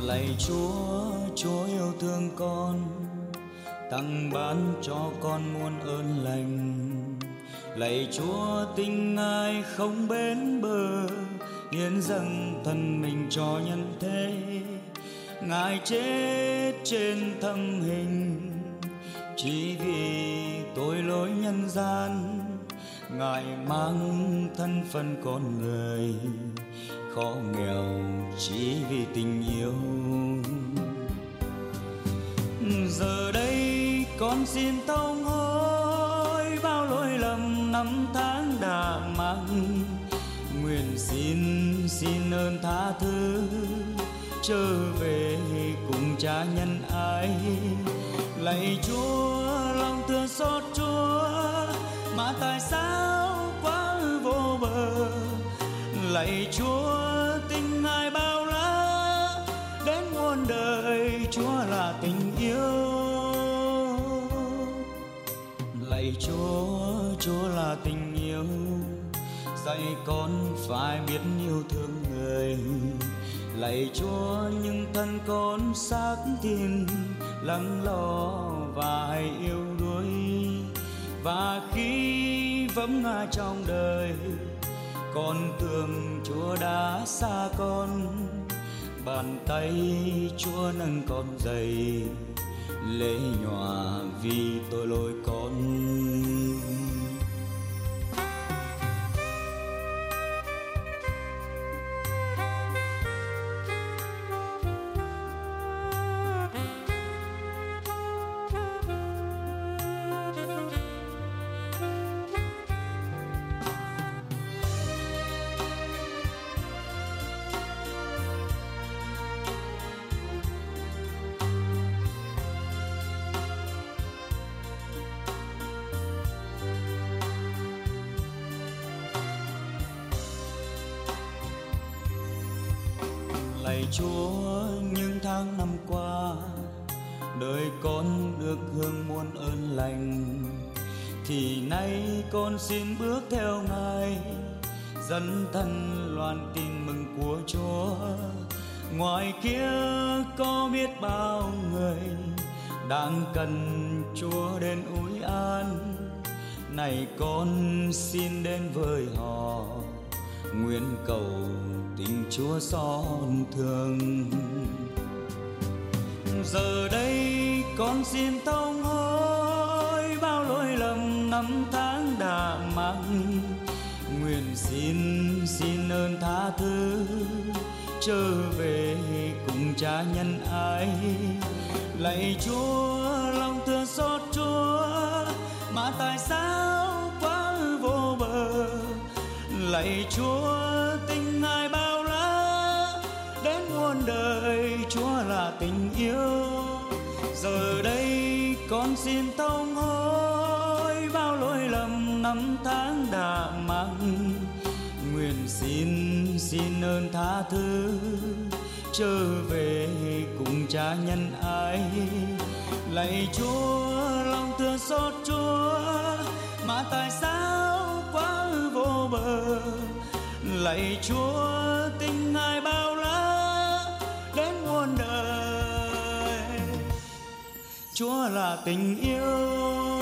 Lạy Chúa, Chúa yêu thương con, tặng ban cho con muôn ơn lành. Lạy Chúa, tình Ngài không bến bờ, hiến dâng thân mình cho nhân thế. Ngài chết trên thâm hình chỉ vì tội lỗi nhân gian. Ngài mang thân phận con người, khó nghèo chỉ vì tình yêu. Giờ đây con xin thông hối bao lỗi lầm năm tháng đã mang. Nguyện xin ơn tha thứ, trở về cùng Cha nhân ái. Lạy Chúa, lòng thương xót Chúa mà tại sao quá vô bờ. Lạy Chúa, tình Ngài bao la đến muôn đời, Chúa là tình yêu. Lạy Chúa, Chúa là tình yêu, dạy con phải biết yêu thương người. Lạy Chúa, nhưng thân con xác thịt lắng lo và hay yêu đuối. Và khi vấp ngã trong đời, con tưởng Chúa đã xa con. Bàn tay Chúa nâng con dậy, lệ nhòa vì tội lỗi con. Lạy Chúa, những tháng năm qua đời con được hưởng muôn ơn lành, thì nay con xin bước theo Ngài, dẫn thân loan tin mừng của Chúa. Ngoài kia có biết bao người đang cần Chúa đến ủi an. Này con xin đến với họ, nguyện cầu tình Chúa xót thương. Giờ đây con xin thông hối bao lỗi lầm năm tháng đã mang. Nguyện xin ơn tha thứ, trở về cùng Cha nhân ái. Lạy Chúa, lòng thương xót Chúa mà tại sao quá vô bờ. Lạy Chúa, tình Ngài bao la đến muôn đời, Chúa là tình yêu. Giờ đây con xin thông hối bao lỗi lầm năm tháng đã mang. Nguyện xin ơn tha thứ, trở về cùng Cha nhân ái. Lạy Chúa, lòng thương xót Chúa mà tại sao quá vô bờ. Lạy Chúa, tình Ngài bao la đến muôn đời, Chúa là tình yêu.